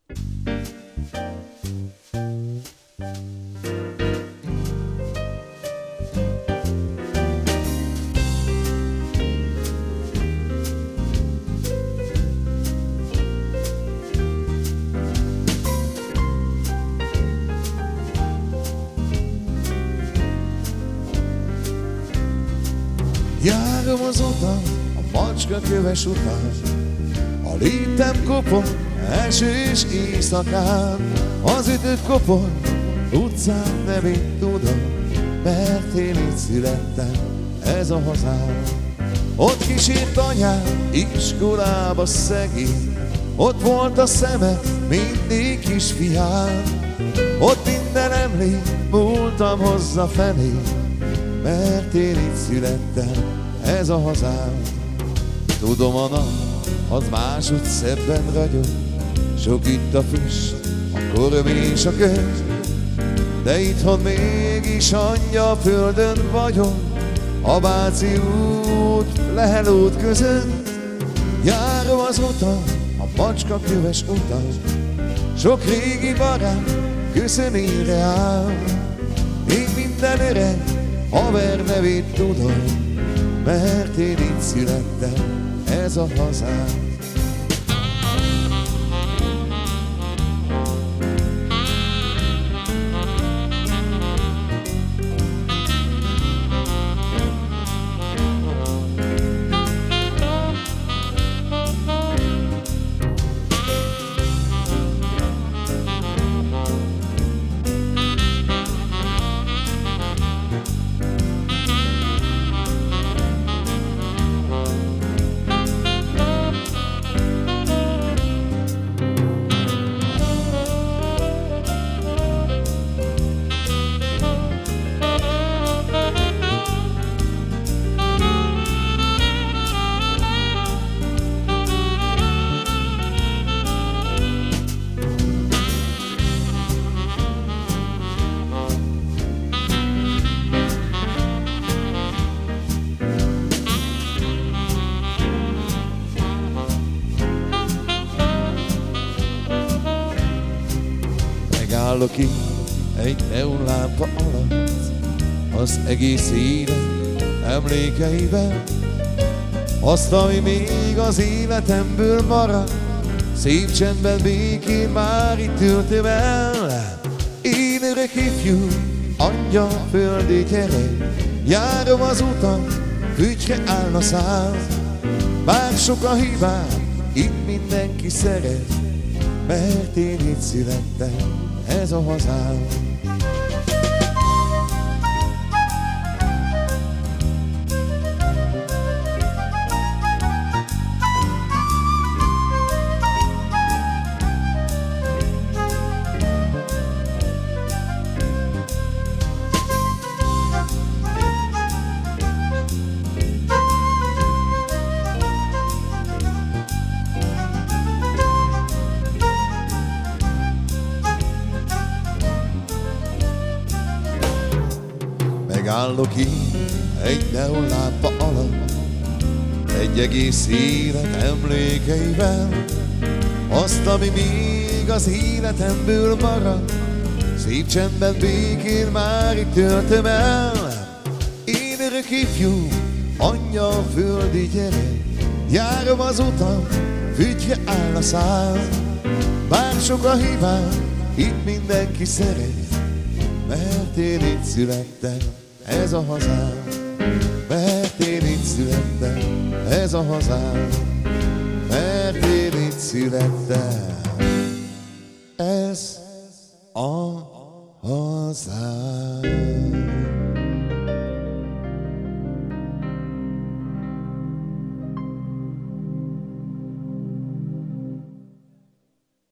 Járom az utam, a macska köves után, a léptem kopog, esős éjszakán. Az ütött kopog, utcán nevét tudom, mert én itt születtem, ez a hazám. Ott kísért anyám, iskolába szegény, ott volt a szeme, mindig kisfiám. Ott minden emlék, múltam hozzá felé, mert én itt születtem, ez a hazám. Tudom, a nap, az máshogy szebben ragyog, sok itt a füst, a koröm és a köd, de itthon mégis anyja földön vagyok, a Váci út, Lehel út között. Járom az utam, a macska köves utam, sok régi barát köszönére áll. Én minden öreg haver nevét tudom, mert én itt születtem, ez a hazám. Megállok itt egy neonlámpa alatt, az egész élet emlékeivel, azt, ami még az életemből marad, szép csendben, békén már itt töltöm el. Én öreg ifjú, angyal földi gyerek, járom az utam, fügyre áll a szám. Bár sok a hibám, itt mindenki szeret, mert én itt születtem, ez a hazám. Megállok itt egy neonlámpa alatt, egy egész élet emlékeivel, azt, ami még az életemből marad, szép csendben, békén már itt töltöm el. Én öreg ifjú, angyal földi gyerek, járom az utam, fügyre áll a szám. Bár sok a hibám, itt mindenki szeret, mert én itt születtem, ez a hazám. Mert én itt születtem, ez a hazám. Mert én itt születtem, ez a hazám.